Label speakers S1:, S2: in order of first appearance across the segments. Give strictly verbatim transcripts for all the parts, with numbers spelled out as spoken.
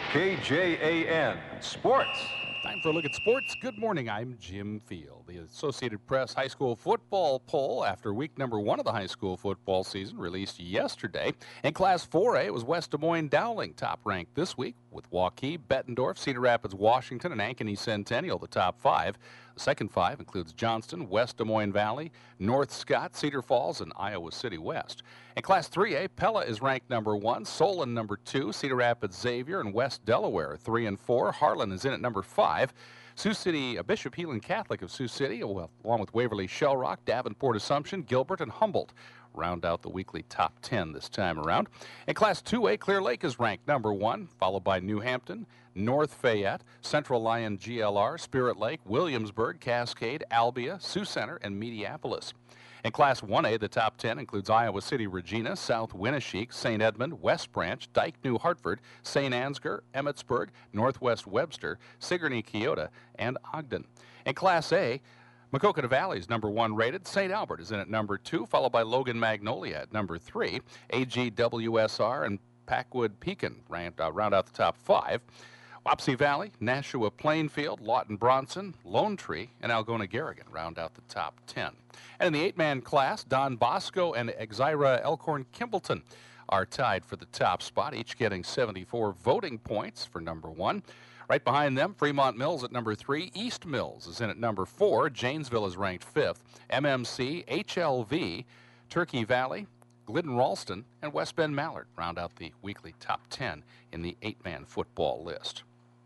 S1: K J A N Sports.
S2: Time for a look at sports. Good morning, I'm Jim Field. The Associated Press high school football poll after week number one of the high school football season released yesterday. In Class four A, it was West Des Moines Dowling top ranked this week, with Waukee, Bettendorf, Cedar Rapids, Washington, and Ankeny Centennial the top five. The second five includes Johnston, West Des Moines Valley, North Scott, Cedar Falls, and Iowa City West. In Class three A, Pella is ranked number one, Solon number two, Cedar Rapids Xavier, and West Delaware three and four. Harlan is in at number five. Sioux City, uh, Bishop Heelan Catholic of Sioux City, well, along with Waverly Shellrock, Davenport Assumption, Gilbert, and Humboldt, round out the weekly top ten this time around. In Class two A, Clear Lake is ranked number one, followed by New Hampton, North Fayette, Central Lyon G L R, Spirit Lake, Williamsburg, Cascade, Albia, Sioux Center, and Mediapolis. In Class one A, the top ten includes Iowa City, Regina, South Winneshiek, Saint Edmund, West Branch, Dike, New Hartford, Saint Ansgar, Emmetsburg, Northwest Webster, Sigourney, Keota, and Ogden. In Class A, Maquoketa Valley is number one rated. Saint Albert is in at number two, followed by Logan Magnolia at number three. A G W S R and Packwood Pekin round, uh, round out the top five. Wapsie Valley, Nashua Plainfield, Lawton Bronson, Lone Tree, and Algona Garrigan round out the top ten. And in the eight-man class, Don Bosco and Exira Elkhorn Kimballton are tied for the top spot, each getting seventy-four voting points for number one. Right behind them, Fremont Mills at number three. East Mills is in at number four. Janesville is ranked fifth. M M C, H L V, Turkey Valley, Glidden Ralston, and West Bend Mallard round out the weekly top ten in the eight-man football list.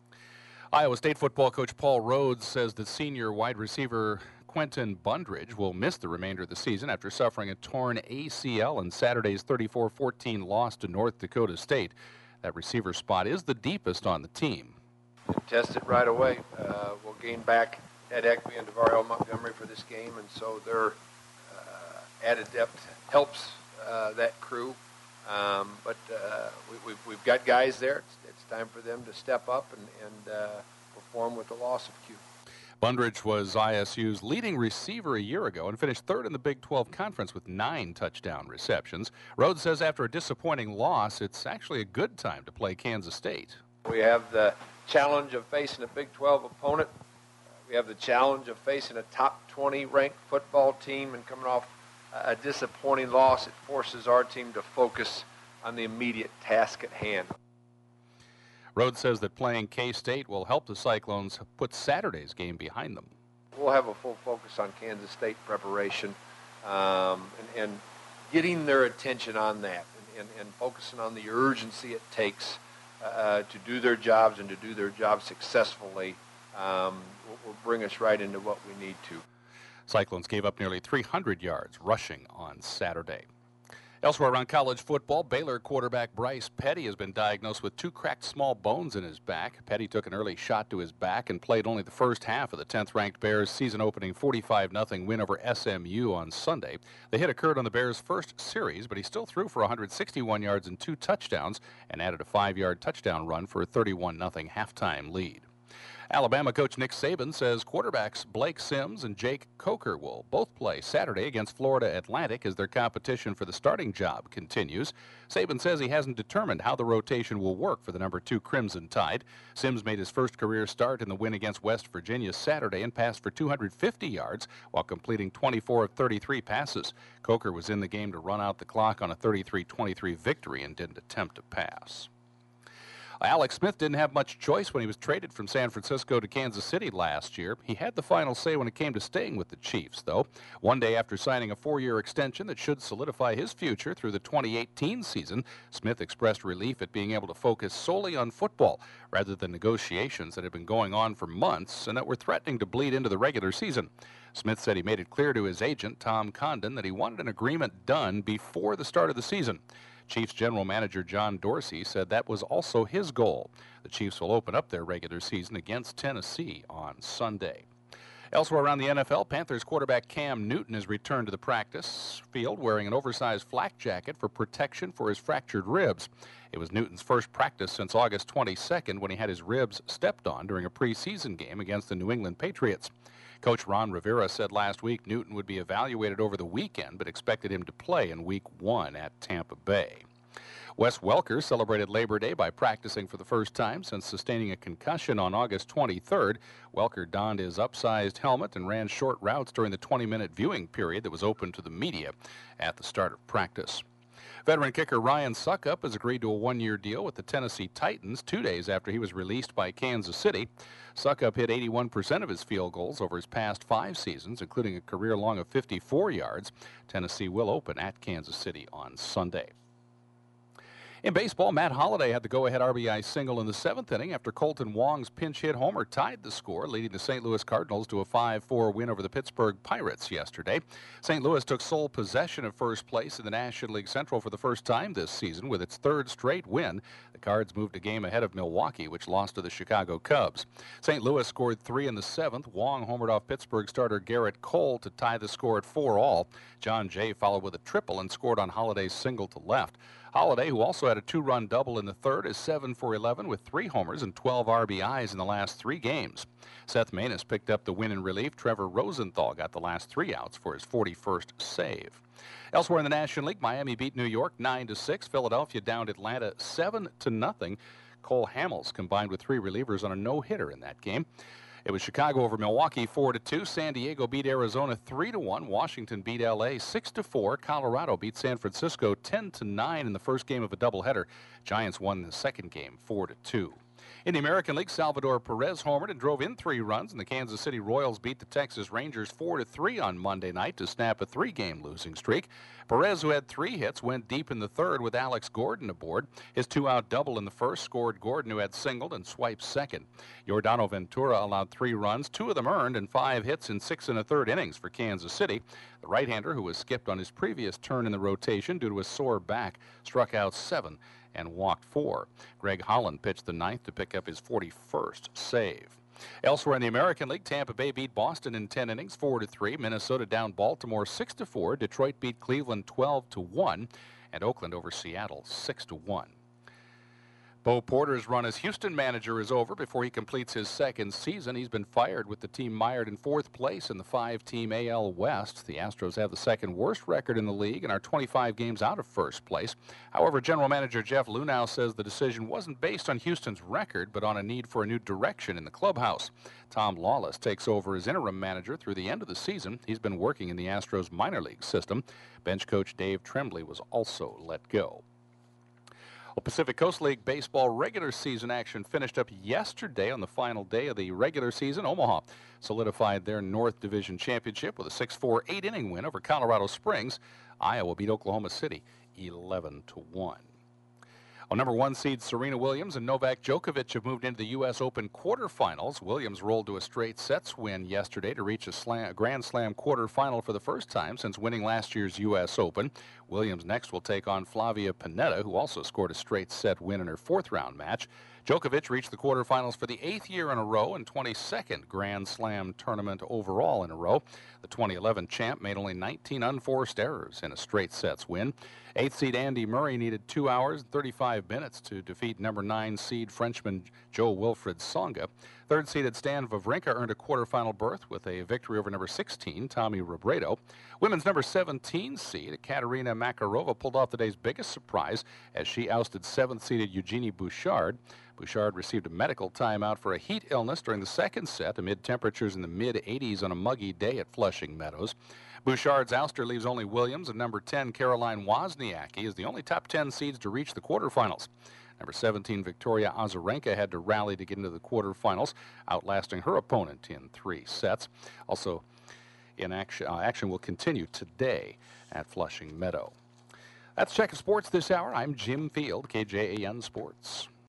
S2: Iowa State football coach Paul Rhodes says that senior wide receiver Quentin Bundridge will miss the remainder of the season after suffering a torn A C L in Saturday's thirty-four fourteen loss to North Dakota State. That receiver spot is the deepest on the team.
S3: Test it right away. Uh, we'll gain back Ed Ekby and DeVario Montgomery for this game, and so their uh, added depth helps uh, that crew. Um, but uh, we, we've, we've got guys there. It's, it's time for them to step up and, and uh, perform with the loss of Q.
S2: Bundridge was I S U's leading receiver a year ago and finished third in the Big twelve Conference with nine touchdown receptions. Rhodes says after a disappointing loss, it's actually a good time to play Kansas State.
S3: We have the challenge of facing a Big twelve opponent. We have the challenge of facing a top twenty ranked football team, and coming off a disappointing loss, it forces our team to focus on the immediate task at hand.
S2: Rhodes says that playing K-State will help the Cyclones put Saturday's game behind them.
S3: We'll have a full focus on Kansas State preparation um, and, and getting their attention on that and, and, and focusing on the urgency it takes uh, to do their jobs and to do their jobs successfully um, will, will bring us right into what we need to.
S2: Cyclones gave up nearly three hundred yards rushing on Saturday. Elsewhere around college football, Baylor quarterback Bryce Petty has been diagnosed with two cracked small bones in his back. Petty took an early shot to his back and played only the first half of the tenth-ranked Bears' season-opening forty-five nothing win over S M U on Sunday. The hit occurred on the Bears' first series, but he still threw for one hundred sixty-one yards and two touchdowns and added a five-yard touchdown run for a thirty-one nothing halftime lead. Alabama coach Nick Saban says quarterbacks Blake Sims and Jake Coker will both play Saturday against Florida Atlantic as their competition for the starting job continues. Saban says he hasn't determined how the rotation will work for the number two Crimson Tide. Sims made his first career start in the win against West Virginia Saturday and passed for two hundred fifty yards while completing twenty-four of thirty-three passes. Coker was in the game to run out the clock on a thirty-three twenty-three victory and didn't attempt to pass. Alex Smith didn't have much choice when he was traded from San Francisco to Kansas City last year. He had the final say when it came to staying with the Chiefs, though. One day after signing a four-year extension that should solidify his future through the twenty eighteen season, Smith expressed relief at being able to focus solely on football rather than negotiations that had been going on for months and that were threatening to bleed into the regular season. Smith said he made it clear to his agent, Tom Condon, that he wanted an agreement done before the start of the season. Chiefs general manager John Dorsey said that was also his goal. The Chiefs will open up their regular season against Tennessee on Sunday. Elsewhere around the N F L, Panthers quarterback Cam Newton has returned to the practice field wearing an oversized flak jacket for protection for his fractured ribs. It was Newton's first practice since August twenty-second when he had his ribs stepped on during a preseason game against the New England Patriots. Coach Ron Rivera said last week Newton would be evaluated over the weekend, but expected him to play in week one at Tampa Bay. Wes Welker celebrated Labor Day by practicing for the first time since sustaining a concussion on August twenty-third. Welker donned his upsized helmet and ran short routes during the twenty-minute viewing period that was open to the media at the start of practice. Veteran kicker Ryan Suckup has agreed to a one-year deal with the Tennessee Titans two days after he was released by Kansas City. Suckup hit eighty-one percent of his field goals over his past five seasons, including a career long of fifty-four yards. Tennessee will open at Kansas City on Sunday. In baseball, Matt Holliday had the go-ahead R B I single in the seventh inning after Colton Wong's pinch hit homer tied the score, leading the Saint Louis Cardinals to a five four win over the Pittsburgh Pirates yesterday. Saint Louis took sole possession of first place in the National League Central for the first time this season with its third straight win. The Cards moved a game ahead of Milwaukee, which lost to the Chicago Cubs. Saint Louis scored three in the seventh. Wong homered off Pittsburgh starter Garrett Cole to tie the score at four all. John Jay followed with a triple and scored on Holliday's single to left. Holliday, who also had a two-run double in the third, is seven for eleven with three homers and twelve R B Is in the last three games. Seth Maness picked up the win in relief. Trevor Rosenthal got the last three outs for his forty-first save. Elsewhere in the National League, Miami beat New York nine to six. Philadelphia downed Atlanta seven to nothing. Cole Hamels combined with three relievers on a no-hitter in that game. It was Chicago over Milwaukee four to two. San Diego beat Arizona three to one. Washington beat L A six to four. Colorado beat San Francisco ten to nine in the first game of a doubleheader. Giants won the second game four to two. In the American League, Salvador Perez homered and drove in three runs, and the Kansas City Royals beat the Texas Rangers four to three on Monday night to snap a three-game losing streak. Perez, who had three hits, went deep in the third with Alex Gordon aboard. His two-out double in the first scored Gordon, who had singled and swiped second. Yordano Ventura allowed three runs, two of them earned, and five hits in six and a third innings for Kansas City. The right-hander, who was skipped on his previous turn in the rotation due to a sore back, struck out seven and walked four. Greg Holland pitched the ninth to pick up his forty-first save. Elsewhere in the American League, Tampa Bay beat Boston in ten innings, four to three. Minnesota down Baltimore six to four. Detroit beat Cleveland twelve to one, and Oakland over Seattle six to one. Bo Porter's run as Houston manager is over before he completes his second season. He's been fired with the team mired in fourth place in the five-team A L West. The Astros have the second worst record in the league and are twenty-five games out of first place. However, general manager Jeff Luhnow says the decision wasn't based on Houston's record, but on a need for a new direction in the clubhouse. Tom Lawless takes over as interim manager through the end of the season. He's been working in the Astros minor league system. Bench coach Dave Tremblay was also let go. Well, Pacific Coast League baseball regular season action finished up yesterday on the final day of the regular season. Omaha solidified their North Division championship with a six four, eight-inning win over Colorado Springs. Iowa beat Oklahoma City eleven to one. Well, number one seed Serena Williams and Novak Djokovic have moved into the U S Open quarterfinals. Williams rolled to a straight sets win yesterday to reach a slam, Grand Slam quarterfinal for the first time since winning last year's U S Open. Williams next will take on Flavia Pennetta, who also scored a straight set win in her fourth round match. Djokovic reached the quarterfinals for the eighth year in a row and twenty-second Grand Slam tournament overall in a row. The twenty eleven champ made only nineteen unforced errors in a straight sets win. Eighth seed Andy Murray needed two hours and thirty-five minutes to defeat number nine seed Frenchman Jo-Wilfried Tsonga. Third seeded Stan Wawrinka earned a quarterfinal berth with a victory over number sixteen Tommy Robredo. Women's number seventeen seed Katerina Makarova pulled off the day's biggest surprise as she ousted seventh seeded Eugenie Bouchard. Bouchard received a medical timeout for a heat illness during the second set amid temperatures in the mid eighties on a muggy day at Flushing Meadows. Bouchard's ouster leaves only Williams and number ten Caroline Wozniacki as the only top ten seeds to reach the quarterfinals. Number seventeen Victoria Azarenka had to rally to get into the quarterfinals, outlasting her opponent in three sets. Also, in action, uh, action will continue today at Flushing Meadow. That's Checkin' Sports this hour. I'm Jim Field, K J A N Sports.